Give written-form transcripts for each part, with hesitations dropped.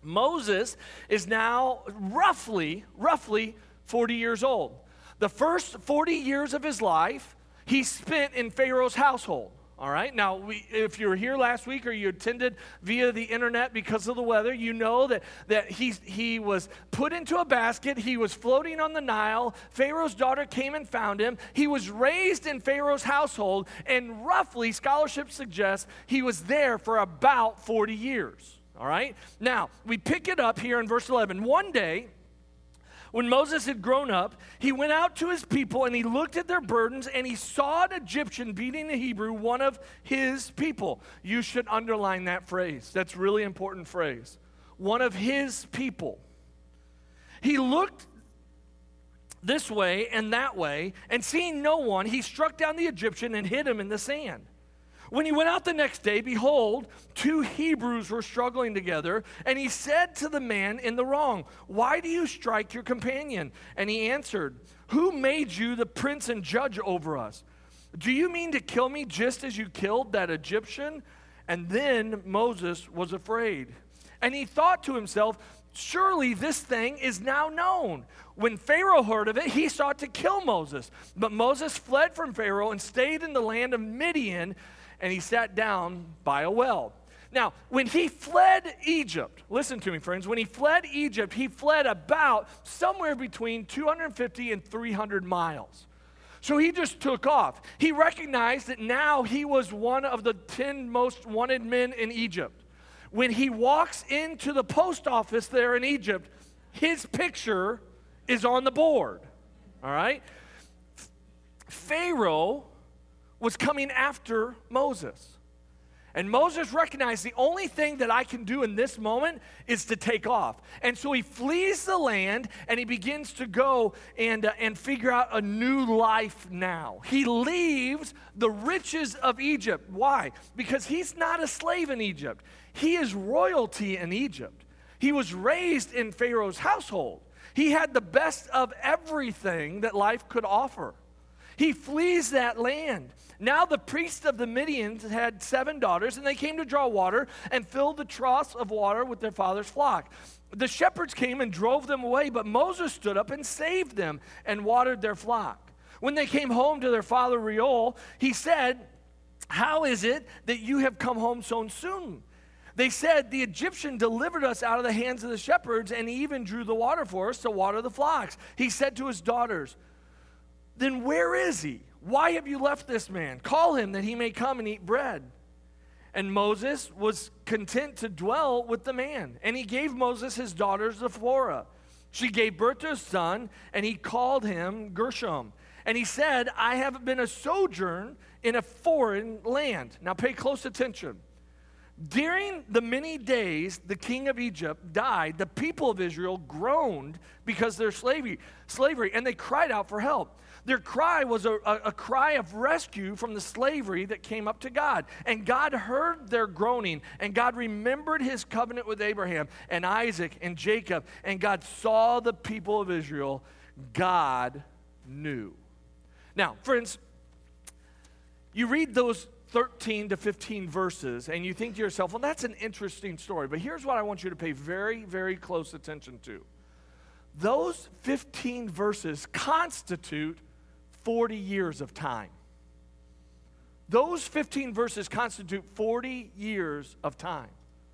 Moses is now roughly 40 years old. The first 40 years of his life, he spent in Pharaoh's household. All right, now if you were here last week or you attended via the internet because of the weather, you know that he was put into a basket. He was floating on the Nile. Pharaoh's daughter came and found him. He was raised in Pharaoh's household, and roughly, scholarship suggests he was there for about 40 years. All right, now we pick it up here in verse 11. One day, when Moses had grown up, he went out to his people and he looked at their burdens and he saw an Egyptian beating a Hebrew, one of his people. You should underline that phrase. That's a really important phrase. One of his people. He looked this way and that way, and seeing no one, he struck down the Egyptian and hid him in the sand. When he went out the next day, behold, two Hebrews were struggling together, and he said to the man in the wrong, "Why do you strike your companion?" And he answered, "Who made you the prince and judge over us? Do you mean to kill me just as you killed that Egyptian?" And then Moses was afraid. And he thought to himself, "Surely this thing is now known." When Pharaoh heard of it, he sought to kill Moses. But Moses fled from Pharaoh and stayed in the land of Midian, and he sat down by a well. Now, when he fled Egypt, listen to me, friends, when he fled Egypt, he fled about somewhere between 250 and 300 miles. So he just took off. He recognized that now he was one of the 10 most wanted men in Egypt. When he walks into the post office there in Egypt, his picture is on the board, all right? Pharaoh was coming after Moses. And Moses recognized the only thing that I can do in this moment is to take off. And so he flees the land and he begins to go and figure out a new life now. He leaves the riches of Egypt. Why? Because he's not a slave in Egypt. He is royalty in Egypt. He was raised in Pharaoh's household. He had the best of everything that life could offer. He flees that land. Now the priests of the Midians had 7 daughters, and they came to draw water and filled the troughs of water with their father's flock. The shepherds came and drove them away, but Moses stood up and saved them and watered their flock. When they came home to their father Reuel, he said, "How is it that you have come home so soon?" They said, "The Egyptian delivered us out of the hands of the shepherds, and he even drew the water for us to water the flocks." He said to his daughters, "Then where is he? Why have you left this man? Call him that he may come and eat bread." And Moses was content to dwell with the man. And he gave Moses his daughter Zipporah. She gave birth to a son, and he called him Gershom. And he said, "I have been a sojourn in a foreign land." Now pay close attention. During the many days the king of Egypt died, the people of Israel groaned because of their slavery, and they cried out for help. Their cry was a cry of rescue from the slavery that came up to God. And God heard their groaning, and God remembered his covenant with Abraham and Isaac and Jacob, and God saw the people of Israel. God knew. Now, friends, you read those 13 to 15 verses, and you think to yourself, well, that's an interesting story. But here's what I want you to pay very, very close attention to. Those 15 verses constitute 40 years of time. Those 15 verses constitute 40 years of time.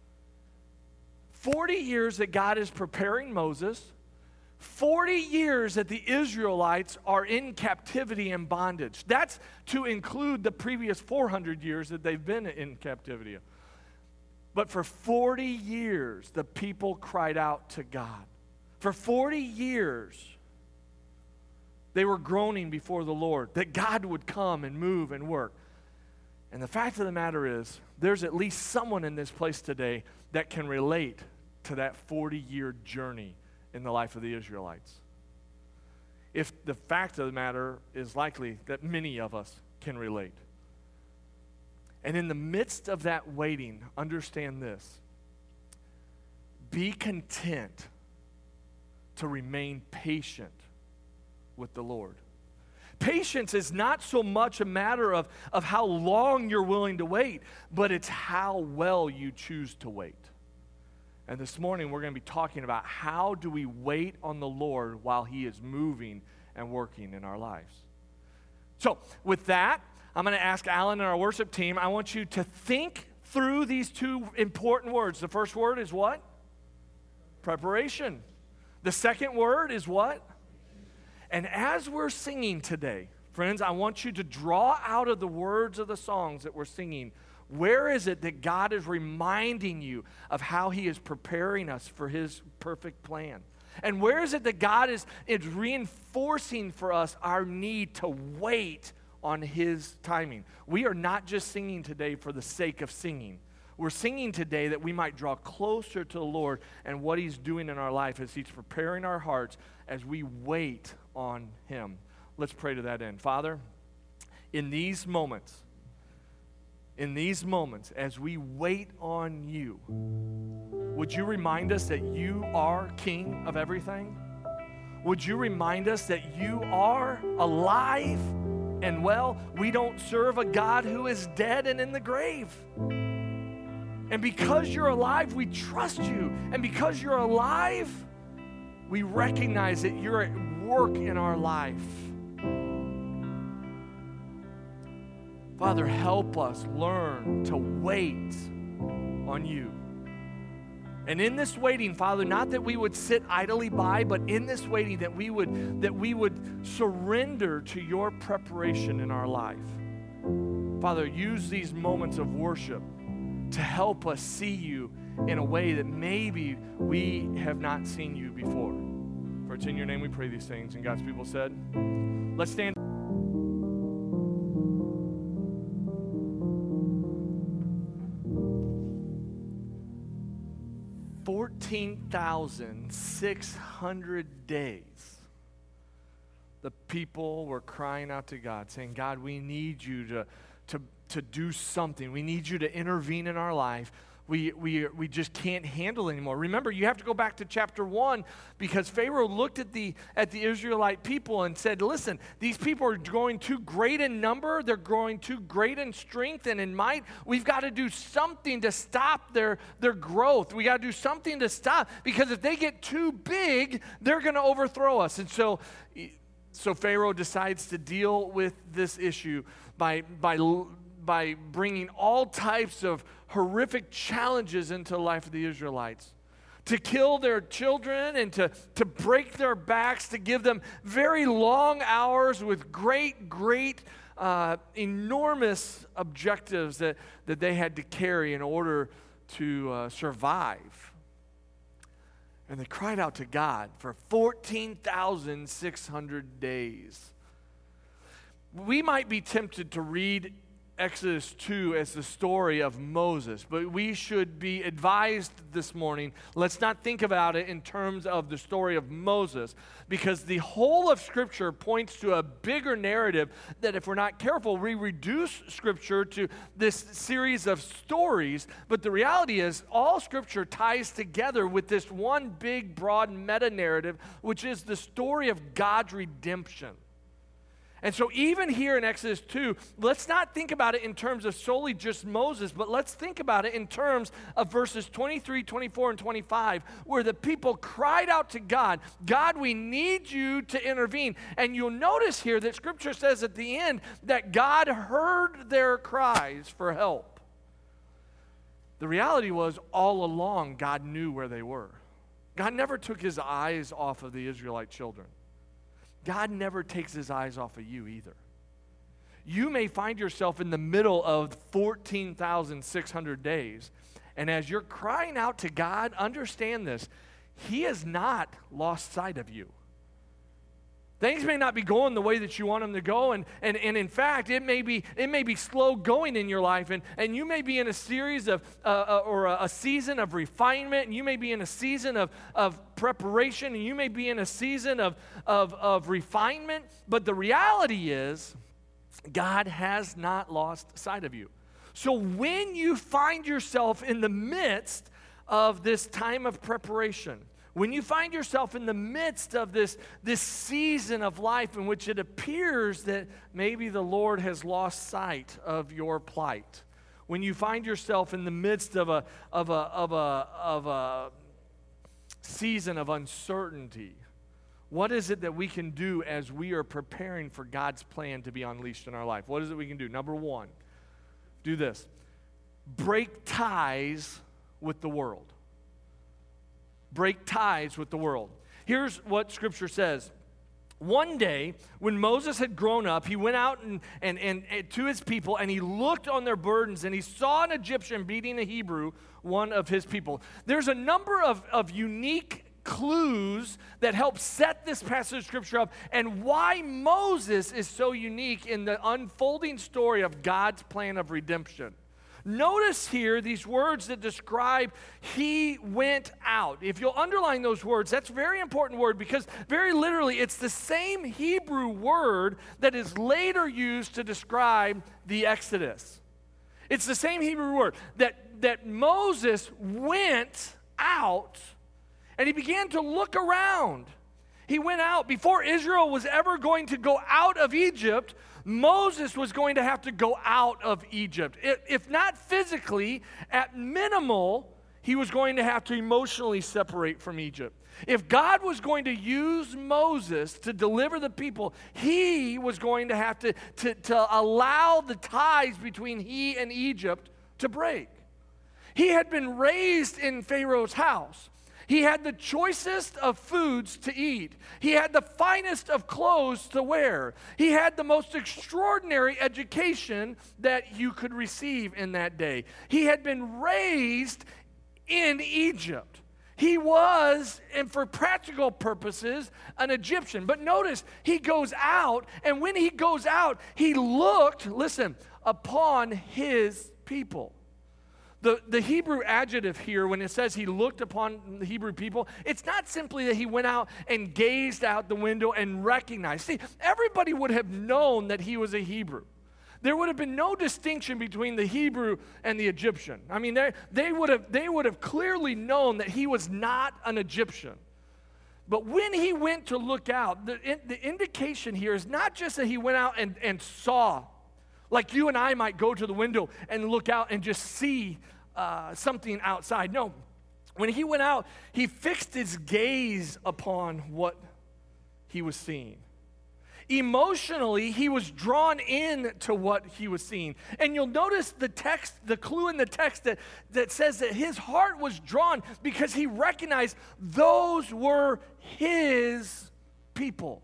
40 years that God is preparing Moses. 40 years that the Israelites are in captivity and bondage. That's to include the previous 400 years that they've been in captivity. But for 40 years, the people cried out to God. For 40 years, they were groaning before the Lord that God would come and move and work. And the fact of the matter is, there's at least someone in this place today that can relate to that 40-year journey in the life of the Israelites. If the fact of the matter is likely that many of us can relate. And in the midst of that waiting, understand this. Be content to remain patient with the Lord. Patience is not so much a matter of how long you're willing to wait, but it's how well you choose to wait. And this morning we're going to be talking about how do we wait on the Lord while He is moving and working in our lives. So with that, I'm going to ask Alan and our worship team, I want you to think through these two important words. The first word is what? Preparation. The second word is what? And as we're singing today, friends, I want you to draw out of the words of the songs that we're singing, where is it that God is reminding you of how He is preparing us for His perfect plan? And where is it that God is reinforcing for us our need to wait on His timing? We are not just singing today for the sake of singing. We're singing today that we might draw closer to the Lord and what He's doing in our life as He's preparing our hearts as we wait on Him. Let's pray to that end. Father, in these moments, as we wait on You, would You remind us that You are King of everything? Would You remind us that You are alive and well? We don't serve a God who is dead and in the grave. And because You're alive, we trust You. And because You're alive, we recognize that You're at work in our life. Father, help us learn to wait on You. And in this waiting, Father, not that we would sit idly by, but in this waiting that we would surrender to Your preparation in our life. Father, use these moments of worship to help us see You in a way that maybe we have not seen You before. For it's in Your name we pray these things. And God's people said, let's stand. 14,600 days, the people were crying out to God, saying, God, we need You to do something. We need You to intervene in our life. We just can't handle it anymore. Remember, you have to go back to chapter 1 because Pharaoh looked at the Israelite people and said, listen, these people are growing too great in number. They're growing too great in strength and in might. We've got to do something to stop their growth. We got to do something to stop, because if they get too big, they're going to overthrow us. And so Pharaoh decides to deal with this issue by bringing all types of horrific challenges into the life of the Israelites. To kill their children and to break their backs, to give them very long hours with great, enormous objectives that they had to carry in order to survive. And they cried out to God for 14,600 days. We might be tempted to read Exodus 2 as the story of Moses, but we should be advised this morning, let's not think about it in terms of the story of Moses, because the whole of Scripture points to a bigger narrative that if we're not careful, we reduce Scripture to this series of stories, but the reality is all Scripture ties together with this one big, broad meta-narrative, which is the story of God's redemption. And so even here in Exodus 2, let's not think about it in terms of solely just Moses, but let's think about it in terms of verses 23, 24, and 25, where the people cried out to God, God, we need You to intervene. And you'll notice here that Scripture says at the end that God heard their cries for help. The reality was all along God knew where they were. God never took His eyes off of the Israelite children. God never takes His eyes off of you either. You may find yourself in the middle of 14,600 days, and as you're crying out to God, understand this, He has not lost sight of you. Things may not be going the way that you want them to go, and in fact, it may be slow going in your life, and you may be in a series of, or a season of refinement, and you may be in a season of preparation, and you may be in a season of refinement, but the reality is, God has not lost sight of you. So when you find yourself in the midst of this time of preparation, when you find yourself in the midst of this season of life in which it appears that maybe the Lord has lost sight of your plight, when you find yourself in the midst of a season of uncertainty, what is it that we can do as we are preparing for God's plan to be unleashed in our life? What is it we can do? Number one, do this. Break ties with the world. Break ties with the world. Here's what Scripture says. One day, when Moses had grown up, he went out and to his people, and he looked on their burdens, and he saw an Egyptian beating a Hebrew, one of his people. There's a number of unique clues that help set this passage of Scripture up and why Moses is so unique in the unfolding story of God's plan of redemption. Notice here these words that describe he went out. If you'll underline those words, that's a very important word because very literally it's the same Hebrew word that is later used to describe the Exodus. It's the same Hebrew word that Moses went out and he began to look around. He went out. Before Israel was ever going to go out of Egypt, Moses was going to have to go out of Egypt. If not physically, at minimal, he was going to have to emotionally separate from Egypt. If God was going to use Moses to deliver the people, he was going to have to allow the ties between he and Egypt to break. He had been raised in Pharaoh's house. He had the choicest of foods to eat. He had the finest of clothes to wear. He had the most extraordinary education that you could receive in that day. He had been raised in Egypt. He was, and for practical purposes, an Egyptian. But notice, he goes out, and when he goes out, he looked, listen, upon his people. The Hebrew adjective here, when it says he looked upon the Hebrew people, it's not simply that he went out and gazed out the window and recognized. See, everybody would have known that he was a Hebrew. There would have been no distinction between the Hebrew and the Egyptian. I mean, they would have clearly known that he was not an Egyptian. But when he went to look out, the indication here is not just that he went out and saw, like you and I might go to the window and look out and just see something outside. No, when he went out, he fixed his gaze upon what he was seeing. Emotionally, he was drawn in to what he was seeing. And you'll notice the text, the clue in the text that says that his heart was drawn because he recognized those were his people.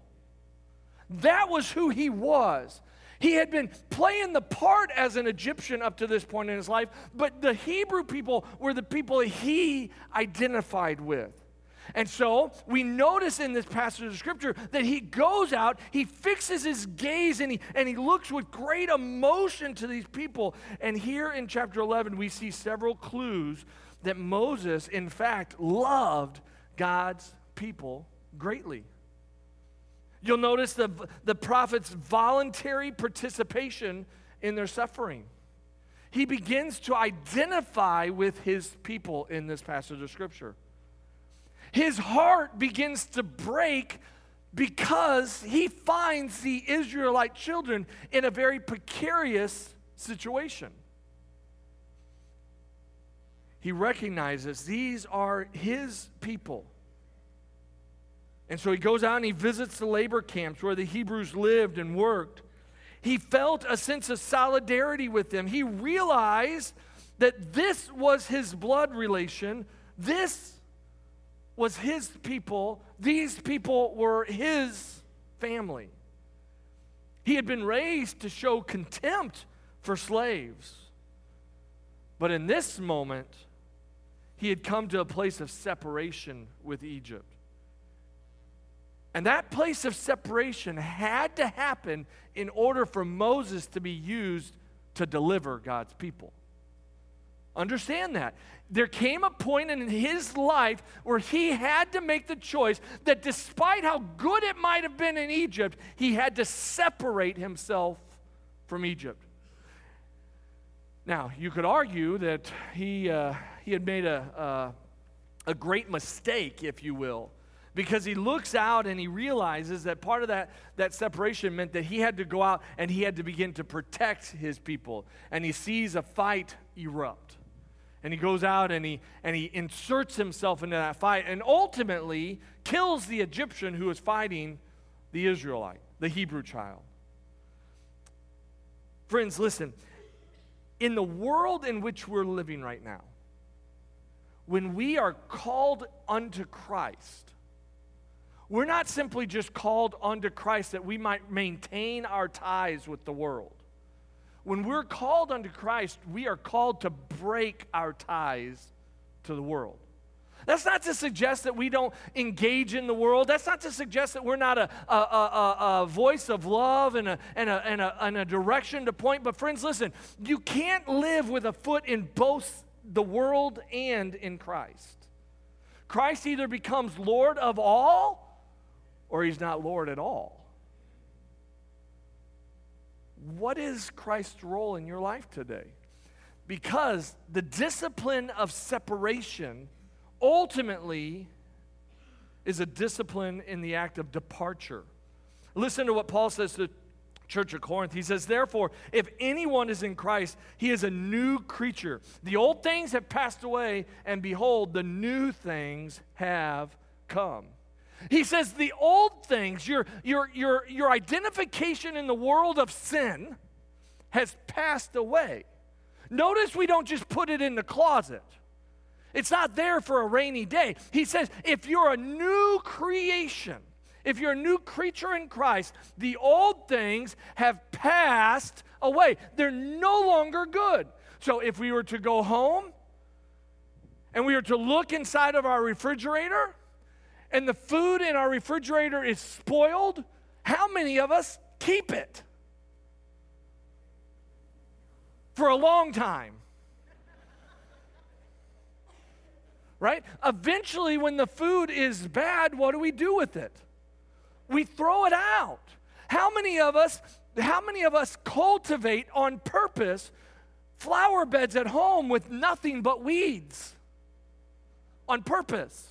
That was who he was. He had been playing the part as an Egyptian up to this point in his life, but the Hebrew people were the people he identified with. And so we notice in this passage of Scripture that he goes out, he fixes his gaze, and he looks with great emotion to these people. And here in chapter 11, we see several clues that Moses, in fact, loved God's people greatly. You'll notice the prophet's voluntary participation in their suffering. He begins to identify with his people in this passage of Scripture. His heart begins to break because he finds the Israelite children in a very precarious situation. He recognizes these are his people. And so he goes out and he visits the labor camps where the Hebrews lived and worked. He felt a sense of solidarity with them. He realized that this was his blood relation. This was his people. These people were his family. He had been raised to show contempt for slaves. But in this moment, he had come to a place of separation with Egypt. And that place of separation had to happen in order for Moses to be used to deliver God's people. Understand that. There came a point in his life where he had to make the choice that despite how good it might have been in Egypt, he had to separate himself from Egypt. Now, you could argue that he had made a great mistake, if you will, because he looks out and he realizes that part of that separation meant that he had to go out and he had to begin to protect his people. And he sees a fight erupt. And he goes out and he inserts himself into that fight and ultimately kills the Egyptian who is fighting the Israelite, the Hebrew child. Friends, listen. In the world in which we're living right now, when we are called unto Christ, we're not simply just called unto Christ that we might maintain our ties with the world. When we're called unto Christ, we are called to break our ties to the world. That's not to suggest that we don't engage in the world. That's not to suggest that we're not a voice of love and a direction to point. But friends, listen, you can't live with a foot in both the world and in Christ. Christ either becomes Lord of all or he's not Lord at all. What is Christ's role in your life today? Because the discipline of separation ultimately is a discipline in the act of departure. Listen to what Paul says to the church of Corinth. He says, therefore, if anyone is in Christ, he is a new creature. The old things have passed away, and behold, the new things have come. He says the old things, your identification in the world of sin has passed away. Notice we don't just put it in the closet. It's not there for a rainy day. He says, if you're a new creation, if you're a new creature in Christ, the old things have passed away. They're no longer good. So if we were to go home and we were to look inside of our refrigerator and the food in our refrigerator is spoiled, how many of us keep it for a long time? Right? Eventually, when the food is bad, what do we do with it? We throw it out. How many of us cultivate on purpose flower beds at home with nothing but weeds? On purpose.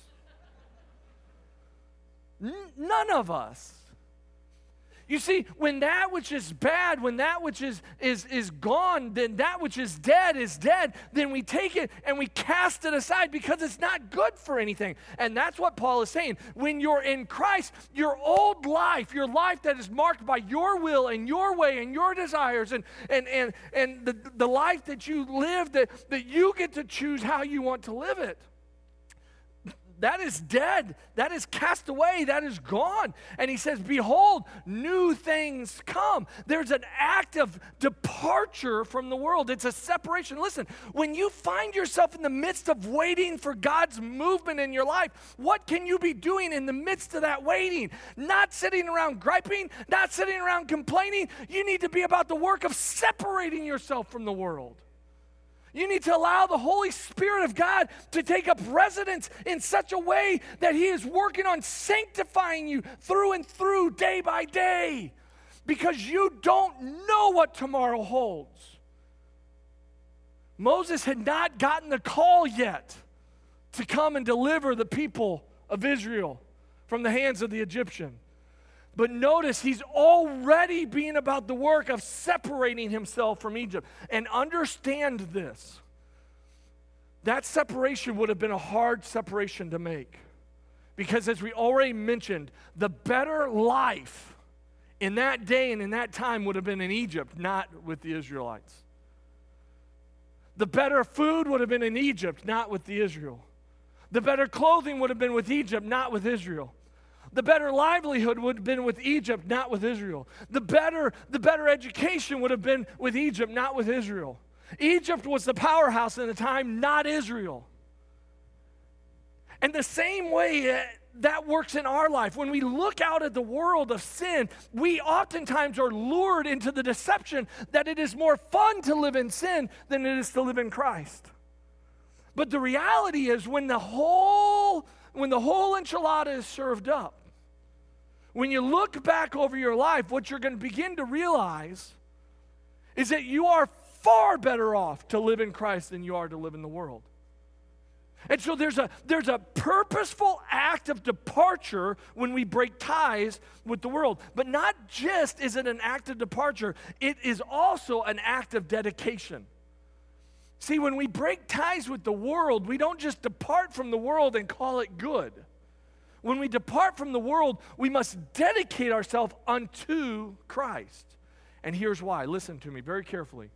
None of us. You see, when that which is bad, when that which is gone, then that which is dead, then we take it and we cast it aside because it's not good for anything. And that's what Paul is saying. When you're in Christ, your old life, your life that is marked by your will and your way and your desires and the life that you live, that you get to choose how you want to live it. That is dead. That is cast away. That is gone. And he says, behold, new things come. There's an act of departure from the world. It's a separation. Listen, when you find yourself in the midst of waiting for God's movement in your life, what can you be doing in the midst of that waiting? Not sitting around griping, not sitting around complaining. You need to be about the work of separating yourself from the world. You need to allow the Holy Spirit of God to take up residence in such a way that He is working on sanctifying you through and through, day by day, because you don't know what tomorrow holds. Moses had not gotten the call yet to come and deliver the people of Israel from the hands of the Egyptian. But notice he's already being about the work of separating himself from Egypt. And understand this. That separation would have been a hard separation to make. Because as we already mentioned, the better life in that day and in that time would have been in Egypt, not with the Israelites. The better food would have been in Egypt, not with the Israel. The better clothing would have been with Egypt, not with Israel. The better livelihood would have been with Egypt, not with Israel. The better education would have been with Egypt, not with Israel. Egypt was the powerhouse in the time, not Israel. And the same way that works in our life. When we look out at the world of sin, we oftentimes are lured into the deception that it is more fun to live in sin than it is to live in Christ. But the reality is when the whole enchilada is served up, when you look back over your life, what you're going to begin to realize is that you are far better off to live in Christ than you are to live in the world. And so there's a purposeful act of departure when we break ties with the world. But not just is it an act of departure, it is also an act of dedication. See, when we break ties with the world, we don't just depart from the world and call it good. When we depart from the world, we must dedicate ourselves unto Christ. And here's why. Listen to me very carefully.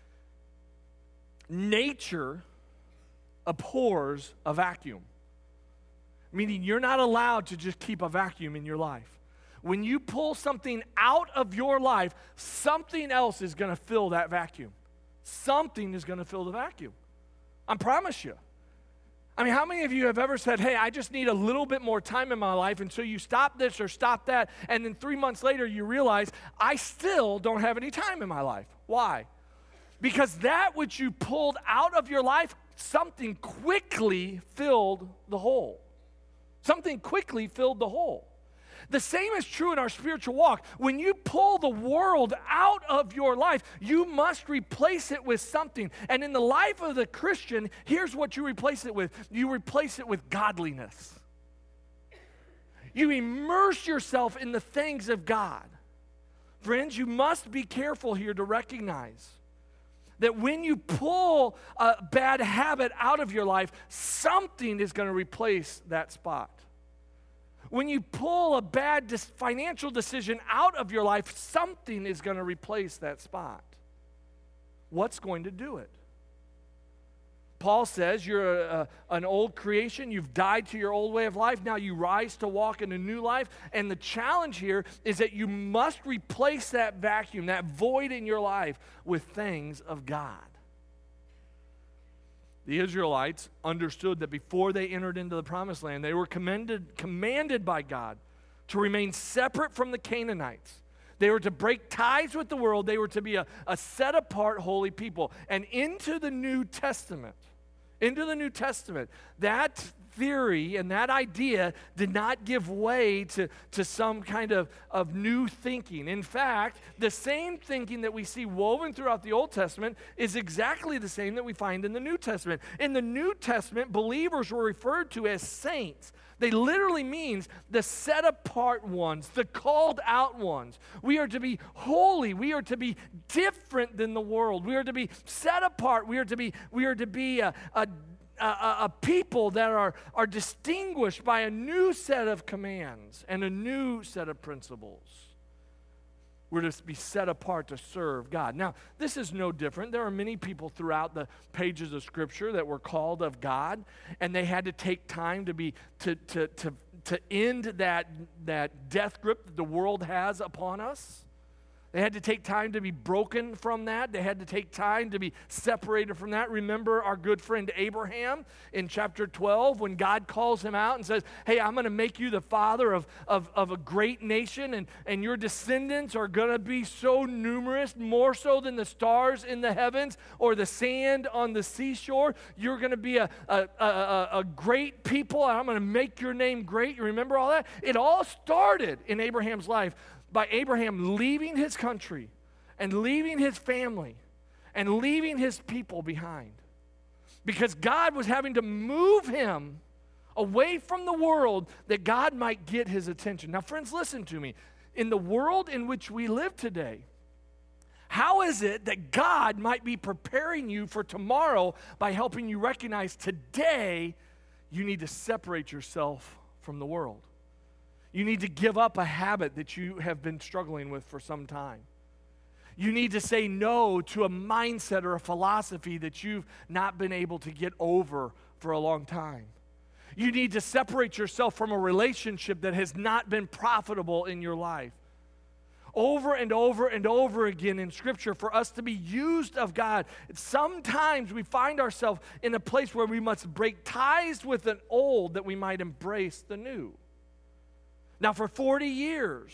Nature abhors a vacuum, meaning you're not allowed to just keep a vacuum in your life. When you pull something out of your life, something else is going to fill that vacuum. Something is going to fill the vacuum. I promise you. I mean, how many of you have ever said, hey, I just need a little bit more time in my life, and so you stop this or stop that, and then 3 months later you realize, I still don't have any time in my life. Why? Because that which you pulled out of your life, something quickly filled the hole. Something quickly filled the hole. The same is true in our spiritual walk. When you pull the world out of your life, you must replace it with something. And in the life of the Christian, here's what you replace it with. You replace it with godliness. You immerse yourself in the things of God. Friends, you must be careful here to recognize that when you pull a bad habit out of your life, something is going to replace that spot. When you pull a bad financial decision out of your life, something is going to replace that spot. What's going to do it? Paul says you're an old creation. You've died to your old way of life. Now you rise to walk in a new life. And the challenge here is that you must replace that vacuum, that void in your life, with things of God. The Israelites understood that before they entered into the promised land, they were commanded by God to remain separate from the Canaanites. They were to break ties with the world. They were to be a set-apart holy people. And into the New Testament, that theory and that idea did not give way to some kind of new thinking. In fact, the same thinking that we see woven throughout the Old Testament is exactly the same that we find in the New Testament. In the New Testament, believers were referred to as saints. They literally means the set-apart ones, the called-out ones. We are to be holy. We are to be different than the world. We are to be set apart. We are to be a people that are distinguished by a new set of commands and a new set of principles. We're to be set apart to serve God. Now, this is no different. There are many people throughout the pages of Scripture that were called of God, and they had to take time to end that death grip that the world has upon us. They had to take time to be broken from that. They had to take time to be separated from that. Remember our good friend Abraham in chapter 12 when God calls him out and says, hey, I'm going to make you the father of a great nation, and your descendants are going to be so numerous, more so than the stars in the heavens or the sand on the seashore. You're going to be a great people, and I'm going to make your name great. You remember all that? It all started in Abraham's life by Abraham leaving his country and leaving his family and leaving his people behind. Because God was having to move him away from the world that God might get his attention. Now, friends, listen to me. In the world in which we live today, how is it that God might be preparing you for tomorrow by helping you recognize today you need to separate yourself from the world? You need to give up a habit that you have been struggling with for some time. You need to say no to a mindset or a philosophy that you've not been able to get over for a long time. You need to separate yourself from a relationship that has not been profitable in your life. Over and over and over again in Scripture, for us to be used of God, sometimes we find ourselves in a place where we must break ties with an old that we might embrace the new. Now, for 40 years,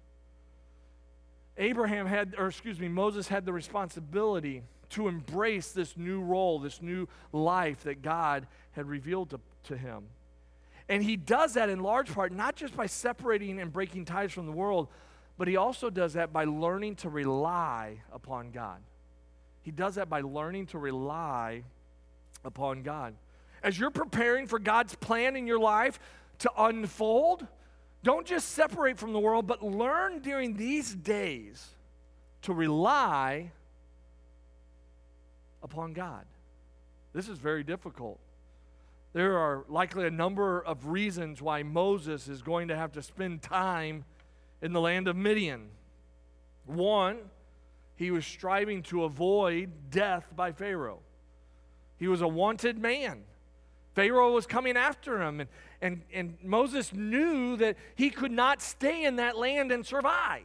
Moses had the responsibility to embrace this new role, this new life that God had revealed to him. And he does that in large part, not just by separating and breaking ties from the world, but he also does that by learning to rely upon God. He does that by learning to rely upon God. as you're preparing for God's plan in your life to unfold, don't just separate from the world, but learn during these days to rely upon God. This is very difficult. There are likely a number of reasons why Moses is going to have to spend time in the land of Midian. One, he was striving to avoid death by Pharaoh. He was a wanted man. Pharaoh was coming after him, and Moses knew that he could not stay in that land and survive.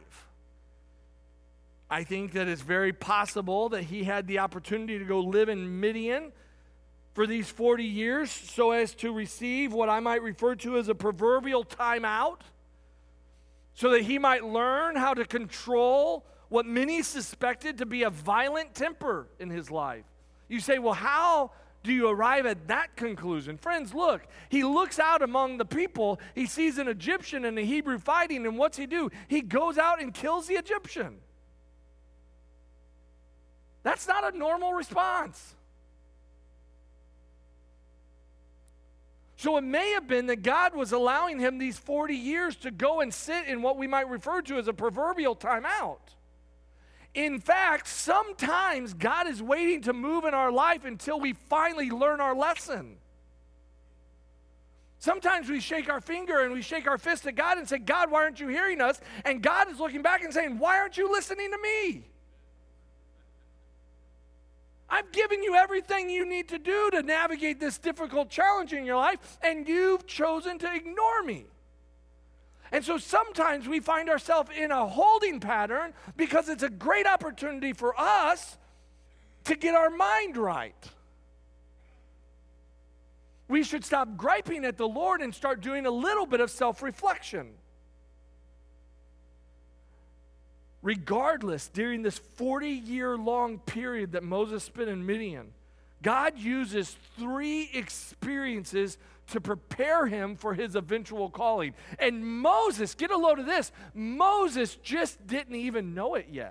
I think that it's very possible that he had the opportunity to go live in Midian for these 40 years so as to receive what I might refer to as a proverbial timeout, so that he might learn how to control what many suspected to be a violent temper in his life. You say, well, how do you arrive at that conclusion? Friends, look, he looks out among the people, he sees an Egyptian and a Hebrew fighting, and what's he do? He goes out and kills the Egyptian. That's not a normal response. So it may have been that God was allowing him these 40 years to go and sit in what we might refer to as a proverbial timeout. In fact, sometimes God is waiting to move in our life until we finally learn our lesson. Sometimes we shake our finger and we shake our fist at God and say, God, why aren't you hearing us? And God is looking back and saying, why aren't you listening to me? I've given you everything you need to do to navigate this difficult challenge in your life, and you've chosen to ignore me. And so sometimes we find ourselves in a holding pattern because it's a great opportunity for us to get our mind right. We should stop griping at the Lord and start doing a little bit of self-reflection. Regardless, during this 40-year-long period that Moses spent in Midian, God uses 3 experiences to prepare him for his eventual calling. And Moses, get a load of this, Moses just didn't even know it yet.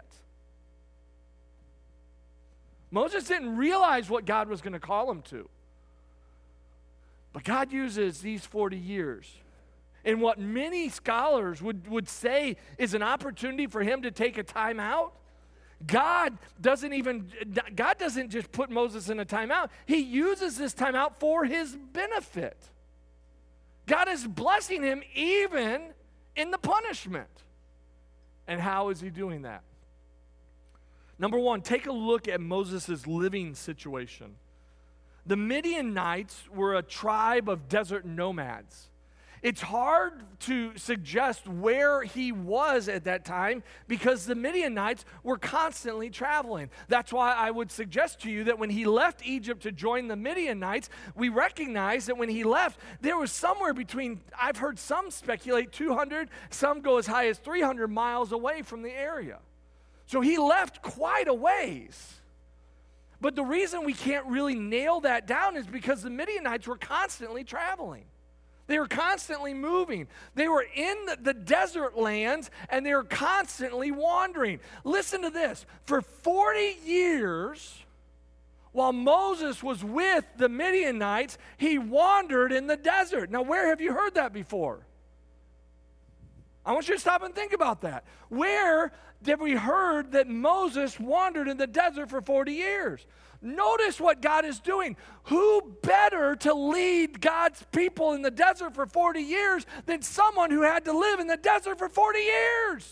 Moses didn't realize what God was going to call him to. But God uses these 40 years in what many scholars would say is an opportunity for him to take a time out. God doesn't just put Moses in a timeout. He uses this timeout for his benefit. God is blessing him even in the punishment. And how is he doing that? Number one, take a look at Moses' living situation. The Midianites were a tribe of desert nomads. It's hard to suggest where he was at that time because the Midianites were constantly traveling. That's why I would suggest to you that when he left Egypt to join the Midianites, we recognize that when he left, there was somewhere between, I've heard some speculate 200, some go as high as 300 miles away from the area. So he left quite a ways. But the reason we can't really nail that down is because the Midianites were constantly traveling. They were constantly moving. They were in the desert lands, and they were constantly wandering. Listen to this. For 40 years, while Moses was with the Midianites, he wandered in the desert. Now, where have you heard that before? I want you to stop and think about that. Where have we heard that Moses wandered in the desert for 40 years? Notice what God is doing. Who better to lead God's people in the desert for 40 years than someone who had to live in the desert for 40 years?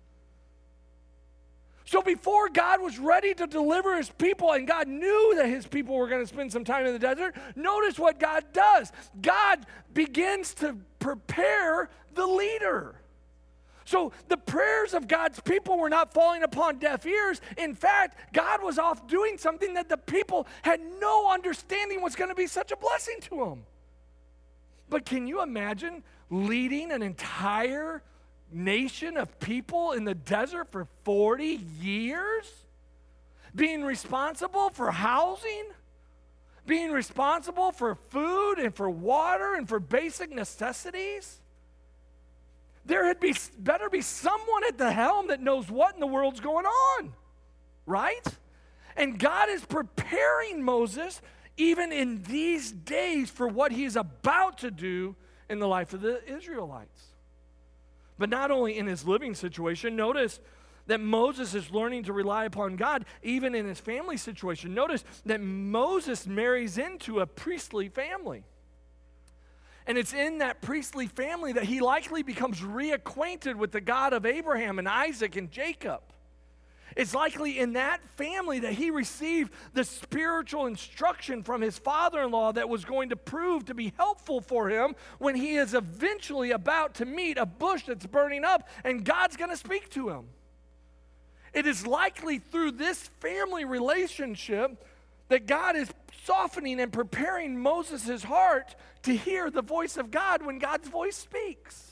So before God was ready to deliver his people, and God knew that his people were going to spend some time in the desert, notice what God does. God begins to prepare the leader. So the prayers of God's people were not falling upon deaf ears. In fact, God was off doing something that the people had no understanding was going to be such a blessing to them. But can you imagine leading an entire nation of people in the desert for 40 years? Being responsible for housing, being responsible for food and for water and for basic necessities? There had better be someone at the helm that knows what in the world's going on, right? And God is preparing Moses even in these days, for what he is about to do in the life of the Israelites. But not only in his living situation, notice that Moses is learning to rely upon God even in his family situation. Notice that Moses marries into a priestly family. And it's in that priestly family that he likely becomes reacquainted with the God of Abraham and Isaac and Jacob. It's likely in that family that he received the spiritual instruction from his father-in-law that was going to prove to be helpful for him when he is eventually about to meet a bush that's burning up and God's going to speak to him. It is likely through this family relationship that God is softening and preparing Moses' heart to hear the voice of God when God's voice speaks.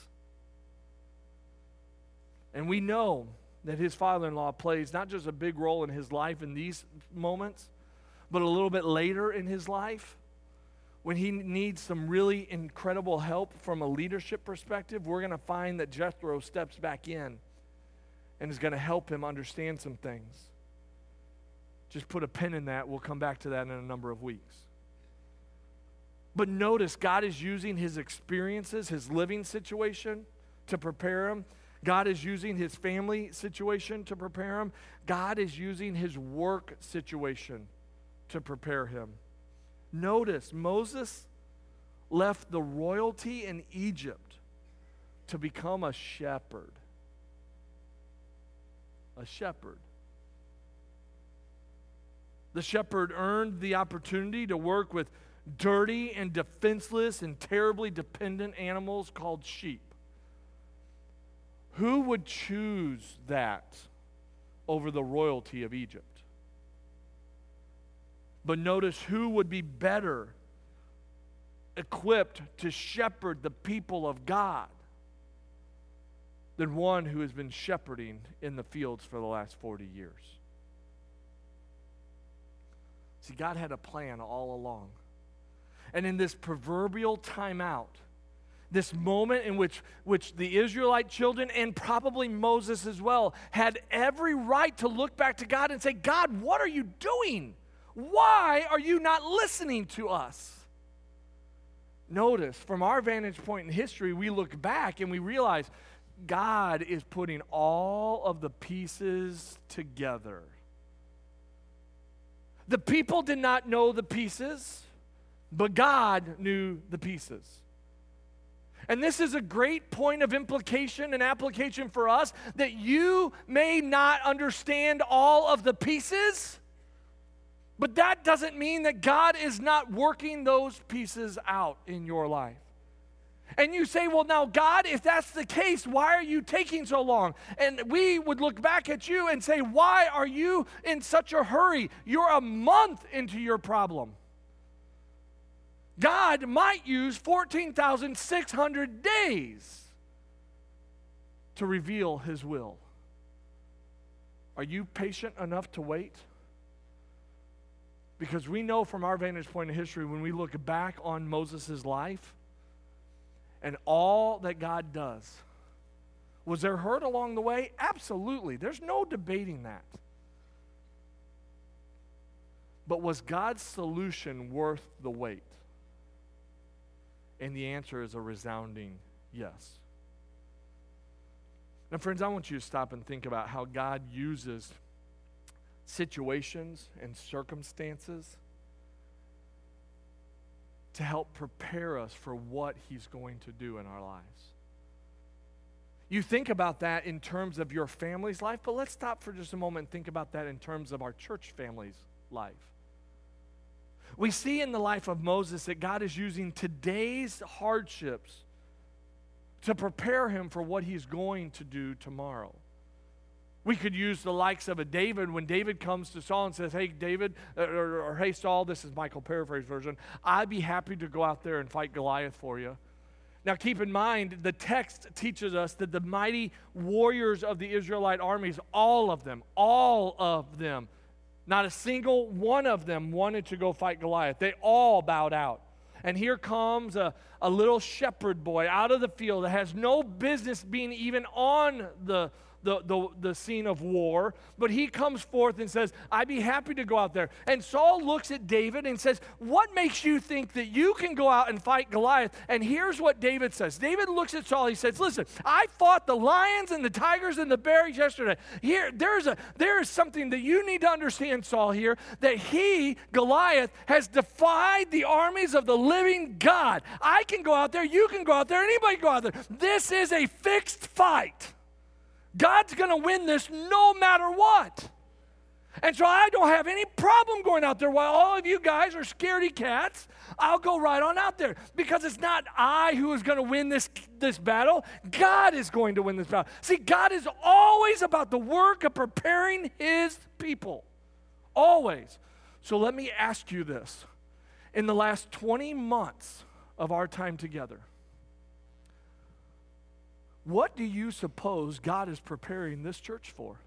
And we know that his father-in-law plays not just a big role in his life in these moments, but a little bit later in his life, when he needs some really incredible help from a leadership perspective, we're going to find that Jethro steps back in and is going to help him understand some things. Just put a pin in that. We'll come back to that in a number of weeks. But notice, God is using his experiences, his living situation to prepare him. God is using his family situation to prepare him. God is using his work situation to prepare him. Notice, Moses left the royalty in Egypt to become a shepherd. A shepherd. The shepherd earned the opportunity to work with dirty and defenseless and terribly dependent animals called sheep. Who would choose that over the royalty of Egypt? But notice who would be better equipped to shepherd the people of God than one who has been shepherding in the fields for the last 40 years. See, God had a plan all along. And in this proverbial timeout, this moment in which the Israelite children and probably Moses as well had every right to look back to God and say, God, what are you doing? Why are you not listening to us? Notice, from our vantage point in history, we look back and we realize God is putting all of the pieces together. The people did not know the pieces, but God knew the pieces. And this is a great point of implication and application for us, that you may not understand all of the pieces, but that doesn't mean that God is not working those pieces out in your life. And you say, well, now, God, if that's the case, why are you taking so long? And we would look back at you and say, why are you in such a hurry? You're a month into your problem. God might use 14,600 days to reveal his will. Are you patient enough to wait? Because we know from our vantage point in history, when we look back on Moses' life and all that God does, was there hurt along the way? Absolutely. There's no debating that. But was God's solution worth the wait? And the answer is a resounding yes. Now, friends, I want you to stop and think about how God uses situations and circumstances to help prepare us for what he's going to do in our lives. You think about that in terms of your family's life, but let's stop for just a moment and think about that in terms of our church family's life. We see in the life of Moses that God is using today's hardships to prepare him for what he's going to do tomorrow. We could use the likes of a David when David comes to Saul and says, hey, David, or hey, Saul, this is Michael paraphrase version, I'd be happy to go out there and fight Goliath for you. Now keep in mind, the text teaches us that the mighty warriors of the Israelite armies, all of them, not a single one of them wanted to go fight Goliath. They all bowed out. And here comes a little shepherd boy out of the field that has no business being even on the the scene of war, but he comes forth and says, I'd be happy to go out there. And Saul looks at David and says, what makes you think that you can go out and fight Goliath? And here's what David says. David looks at Saul, he says, listen, I fought the lions and the tigers and the bears yesterday. There is something that you need to understand, Saul, here, that Goliath, has defied the armies of the living God. I can go out there, you can go out there, anybody can go out there. This is a fixed fight. God's going to win this no matter what. And so I don't have any problem going out there. While all of you guys are scaredy cats, I'll go right on out there. Because it's not I who is going to win this battle. God is going to win this battle. See, God is always about the work of preparing his people. Always. So let me ask you this. In the last 20 months of our time together, what do you suppose God is preparing this church for?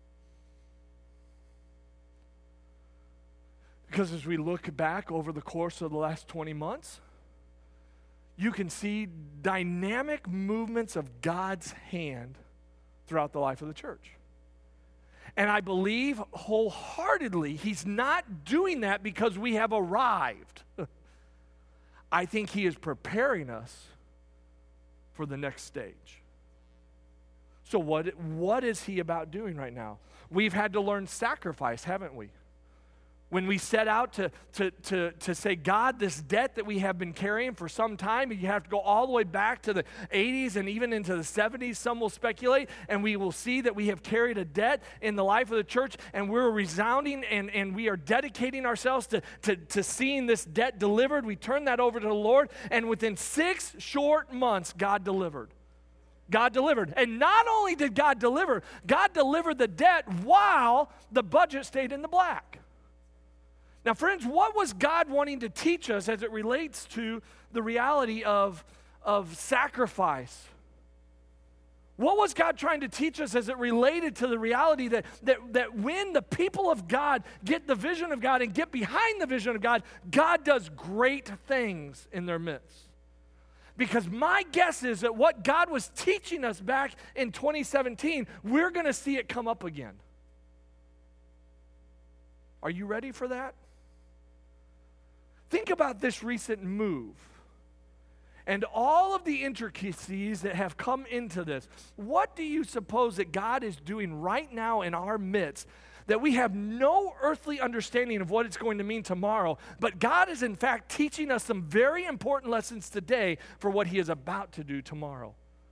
Because as we look back over the course of the last 20 months, you can see dynamic movements of God's hand throughout the life of the church. And I believe wholeheartedly he's not doing that because we have arrived. I think he is preparing us for the next stage. So what is he about doing right now? We've had to learn sacrifice, haven't we? When we set out to say, God, this debt that we have been carrying for some time, you have to go all the way back to the 80s and even into the 70s, some will speculate, and we will see that we have carried a debt in the life of the church, and we're resounding and we are dedicating ourselves to seeing this debt delivered. We turn that over to the Lord, and within 6 short months, God delivered. God delivered. And not only did God deliver the debt while the budget stayed in the black. Now, friends, what was God wanting to teach us as it relates to the reality of sacrifice? What was God trying to teach us as it related to the reality that when the people of God get the vision of God and get behind the vision of God, God does great things in their midst? Because my guess is that what God was teaching us back in 2017, we're going to see it come up again. Are you ready for that? Think about this recent move and all of the intricacies that have come into this. What do you suppose that God is doing right now in our midst that we have no earthly understanding of what it's going to mean tomorrow, but God is in fact teaching us some very important lessons today for what he is about to do tomorrow?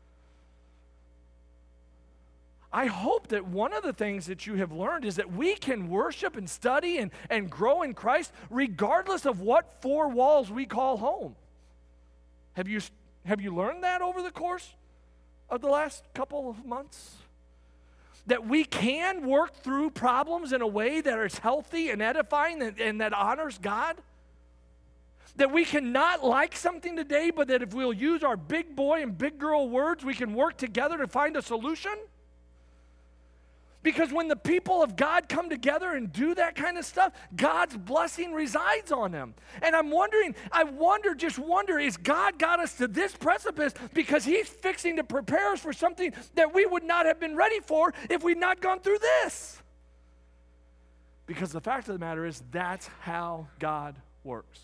I hope that one of the things that you have learned is that we can worship and study and grow in Christ regardless of what 4 walls we call home. Have you learned that over the course of the last couple of months? That we can work through problems in a way that is healthy and edifying and that honors God? That we cannot like something today, but that if we'll use our big boy and big girl words, we can work together to find a solution? Because when the people of God come together and do that kind of stuff, God's blessing resides on them. And I wonder, is God got us to this precipice because he's fixing to prepare us for something that we would not have been ready for if we'd not gone through this? Because the fact of the matter is, that's how God works.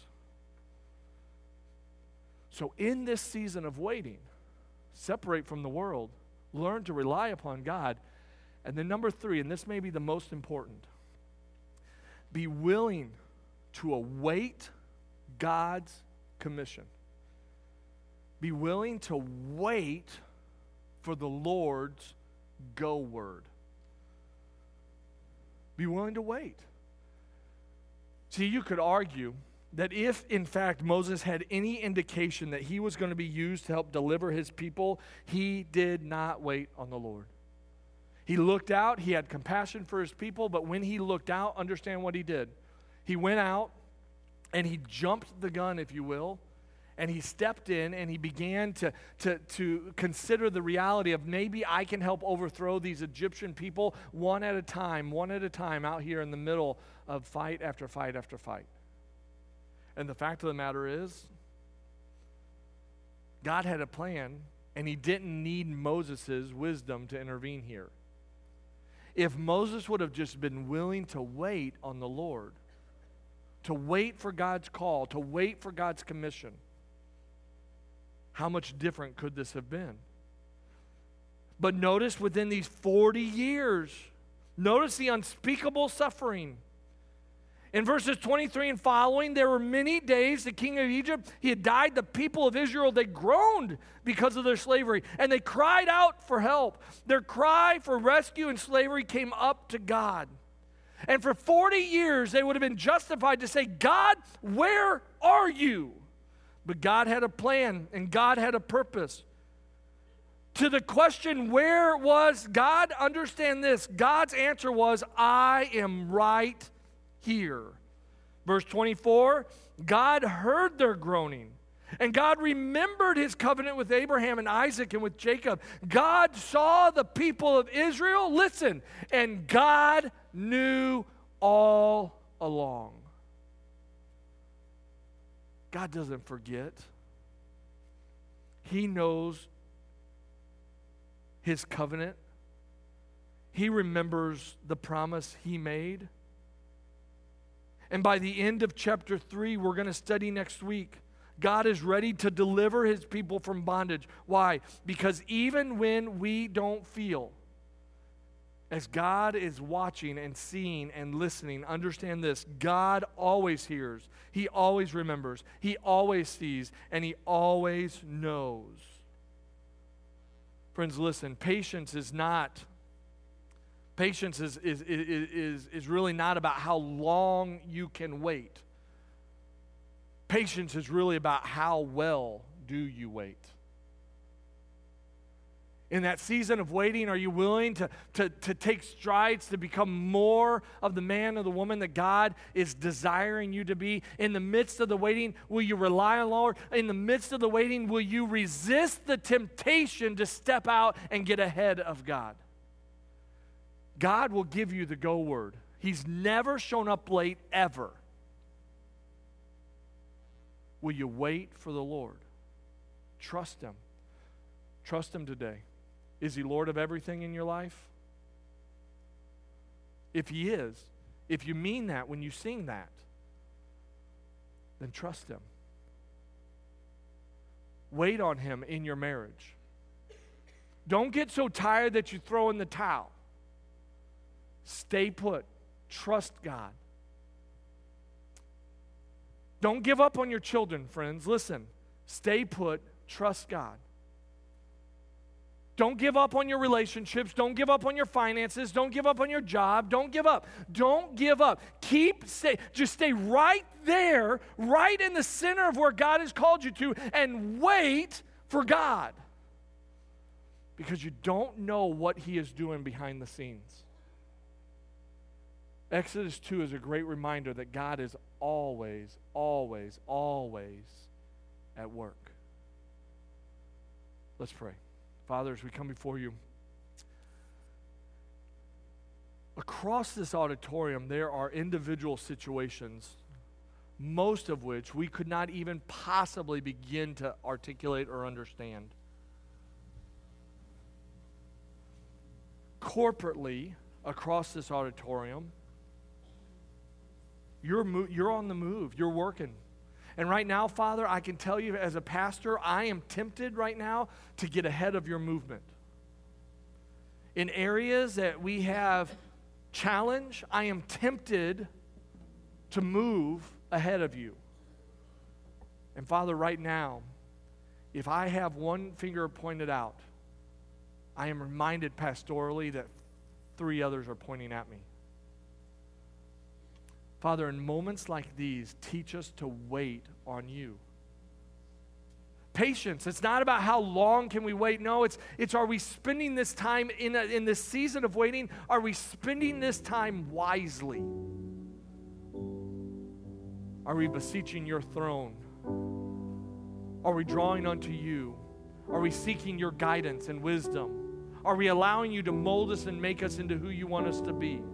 So in this season of waiting, separate from the world, learn to rely upon God. And then number 3, and this may be the most important, be willing to await God's commission. Be willing to wait for the Lord's go word. Be willing to wait. See, you could argue that if, in fact, Moses had any indication that he was going to be used to help deliver his people, he did not wait on the Lord. He looked out, he had compassion for his people, but when he looked out, understand what he did. He went out and he jumped the gun, if you will, and he stepped in and he began to consider the reality of maybe I can help overthrow these Egyptian people one at a time out here in the middle of fight after fight after fight. And the fact of the matter is, God had a plan, and he didn't need Moses' wisdom to intervene here. if Moses would have just been willing to wait on the Lord, to wait for God's call, to wait for God's commission, how much different could this have been? But notice within these 40 years, notice the unspeakable suffering. In verses 23 and following, there were many days the king of Egypt, he had died. The people of Israel, they groaned because of their slavery, and they cried out for help. Their cry for rescue and slavery came up to God. And for 40 years, they would have been justified to say, God, where are you? But God had a plan, and God had a purpose. To the question, where was God? Understand this. God's answer was, I am right here. Verse 24, God heard their groaning, and God remembered his covenant with Abraham and Isaac and with Jacob. God saw the people of Israel, listen, and God knew all along. God doesn't forget. He knows his covenant. He remembers the promise he made. And by the end of chapter 3, we're going to study next week, God is ready to deliver his people from bondage. Why? Because even when we don't feel, as God is watching and seeing and listening, understand this, God always hears, he always remembers, he always sees, and he always knows. Friends, listen, patience is really not about how long you can wait. Patience is really about how well do you wait. In that season of waiting, are you willing to take strides to become more of the man or the woman that God is desiring you to be? In the midst of the waiting, will you rely on the Lord? In the midst of the waiting, will you resist the temptation to step out and get ahead of God? God will give you the go word. He's never shown up late, ever. Will you wait for the Lord? Trust him. Trust him today. Is he Lord of everything in your life? If he is, if you mean that when you sing that, then trust him. Wait on him in your marriage. Don't get so tired that you throw in the towel. Stay put. Trust God. Don't give up on your children, friends. Listen, stay put. Trust God. Don't give up on your relationships. Don't give up on your finances. Don't give up on your job. Don't give up. Don't give up. Just stay right there, right in the center of where God has called you to, and wait for God. Because you don't know what he is doing behind the scenes. Exodus 2 is a great reminder that God is always, always, always at work. Let's pray. Father, as we come before you, across this auditorium, there are individual situations, most of which we could not even possibly begin to articulate or understand. Corporately, across this auditorium, you're on the move. You're working. And right now, Father, I can tell you as a pastor, I am tempted right now to get ahead of your movement. In areas that we have challenge, I am tempted to move ahead of you. And Father, right now, if I have one finger pointed out, I am reminded pastorally that 3 others are pointing at me. Father, in moments like these, teach us to wait on you. Patience. It's not about how long can we wait. No, it's are we spending this time in this season of waiting? Are we spending this time wisely? Are we beseeching your throne? Are we drawing unto you? Are we seeking your guidance and wisdom? Are we allowing you to mold us and make us into who you want us to be?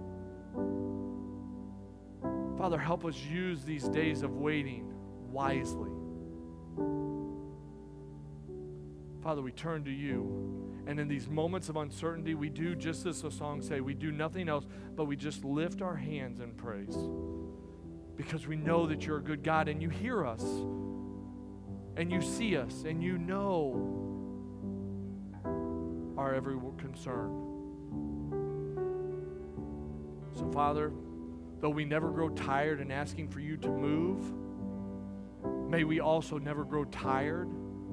Father, help us use these days of waiting wisely. Father, we turn to you. And in these moments of uncertainty, we do just as the song say, we do nothing else, but we just lift our hands in praise. Because we know that you're a good God and you hear us. And you see us and you know our every concern. So, Father, though we never grow tired in asking for you to move, may we also never grow tired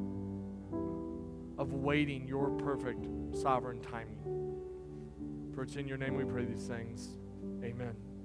of waiting your perfect sovereign timing. For it's in your name we pray these things. Amen.